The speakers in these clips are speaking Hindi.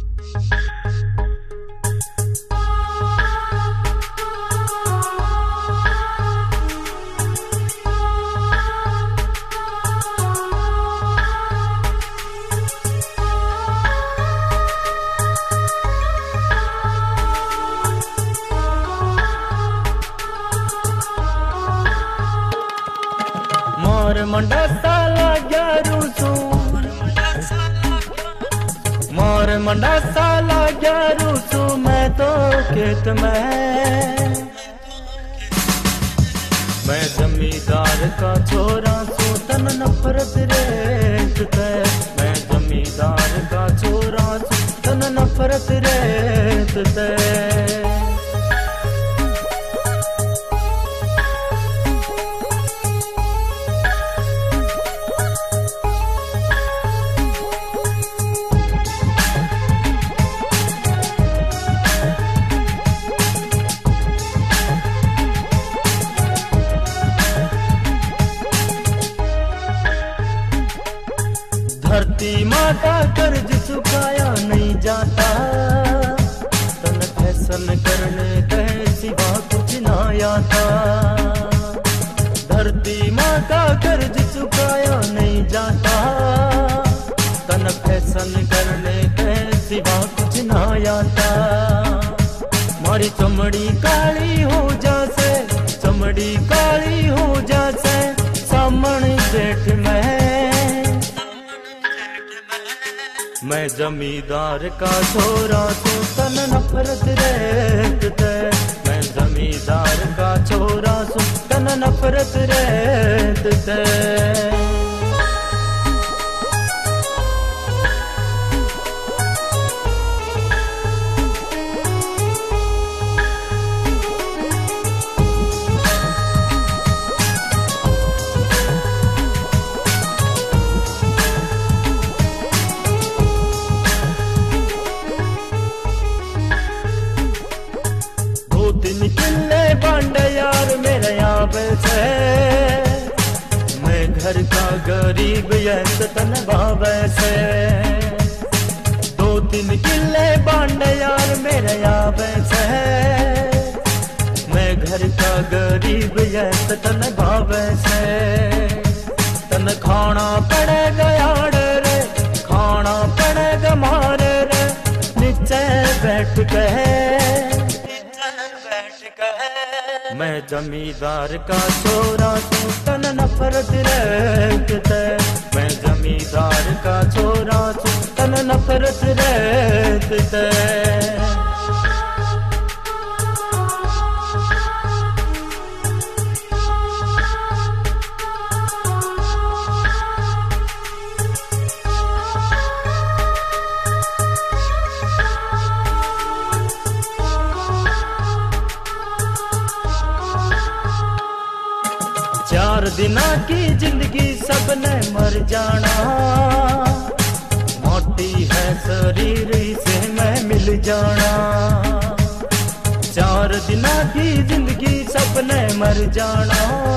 मंडा साला ग्यारू सू मोर मंडा साला ग्यारू सू मैं तो खेत में मैं जमींदार का छोरा सू तन नफरत रेतते मैं जमींदार का छोरा सू तन नफरत रेतते धरती माँ का कर्ज चुकाया नहीं जाता तन फैसल करने कहे सिवा कुछ ना आता धरती माँ का कर्ज चुकाया नहीं जाता तन फैसल करने कहे सिवा कुछ ना आता मारी चमड़ी काली हो जासे चमड़ी काली हो जासे सामने जेठ मैं जमींदार का छोरा तू तन नफरत रेतते मैं जमींदार का छोरा तू तन नफरत रेतते निकले बांड यार मेरे यहाँ से मैं घर का गरीब तन भावे से 2-3 किले बांड यार मेरे यहाँ से मैं घर का गरीब तन भावे से तन खाना पड़ेगा यार रे खाना पड़ेगा मारे रे नीचे बैठ के मैं जमींदार का छोरा तू तन नफरत रेतते मैं जमींदार का छोरा तू तन नफरत रेतते 4 दिना की जिंदगी सबने मर जाना मोटी है शरीर से मैं मिल जाना 4 दिना की जिंदगी सबने मर जाना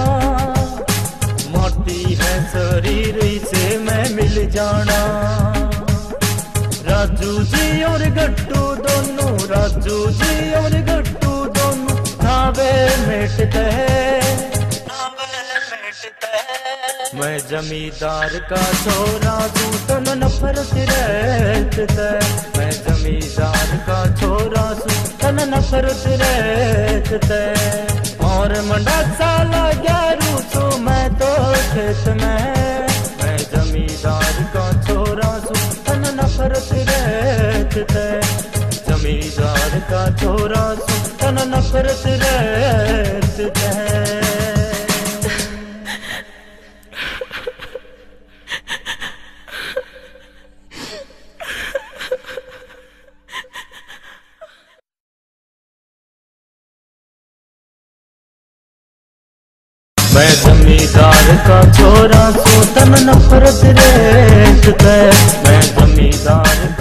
मोटी है शरीर से मैं मिल जाना राजू जी और गट्टू दोनों राजू जी और गट्टू दोनों खावे मिटते मैं जमींदार का छोरा तू तन नफरत रहते मैं जमींदार का छोरा तू तन नफरत रहते और मंडा साला ग्यारू तो मैं तो खेत में मैं जमींदार का छोरा तू तन नफरत रहते जमींदार का छोरा तू तन नफरत रहते मैं जमींदार का छोरा तू तन नफरत रहते मैं जमींदार